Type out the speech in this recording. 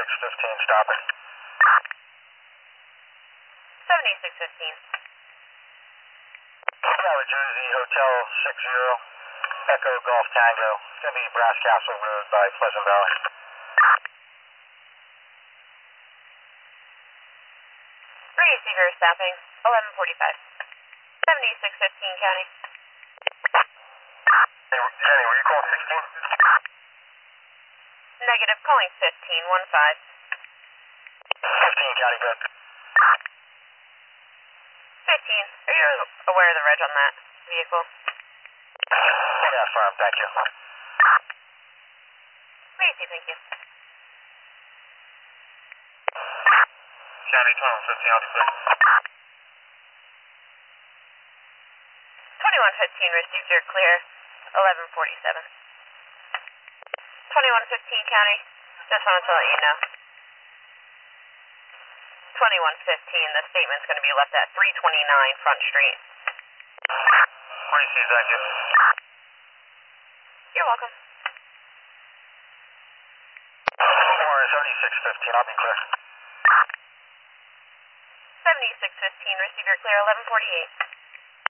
stopping. 7615. Tower Jersey, Hotel 60, Echo Golf Tango. It's going to be Brass Castle Road by Pleasant Valley. Receiver stopping, 1145. 7615 County. Jenny, were you calling 16? Negative, calling 15, 15. 15 County, good. 15, are you aware of the reg on that vehicle? Yeah, firm, thank you. Receive, thank you. County 2115, I'll be clear. 2115 received your clear, 1147. 2115 County, just wanted to let you know. 2115, the statement's going to be left at 329 Front Street. Receive, thank you. You're welcome. 7615, I'll be clear. 7615, receive your clear, 1148.